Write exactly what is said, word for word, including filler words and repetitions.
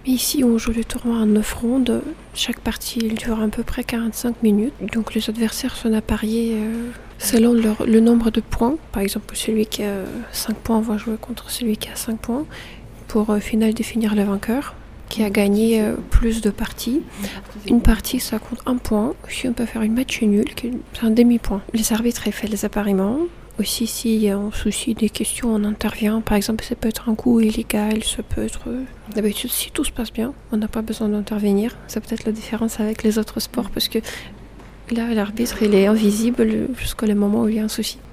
Mais ici, on joue le tournoi en neuf rondes. Chaque partie il dure à peu près quarante-cinq minutes. Donc les adversaires sont à parier euh, selon leur, le nombre de points. Par exemple, celui qui a cinq points va jouer contre celui qui a cinq points pour au final définir le vainqueur qui a gagné euh, plus de parties. Une partie, ça compte un point. Aussi, on peut faire une match nul, c'est un demi-point. Les arbitres ils font les appariements. Aussi, s'il y a un souci des questions, on intervient. Par exemple, ça peut être un coup illégal, ça peut être... D'habitude, si tout se passe bien, on n'a pas besoin d'intervenir. C'est peut-être la différence avec les autres sports, parce que là, l'arbitre, il est invisible jusqu'au moment où il y a un souci.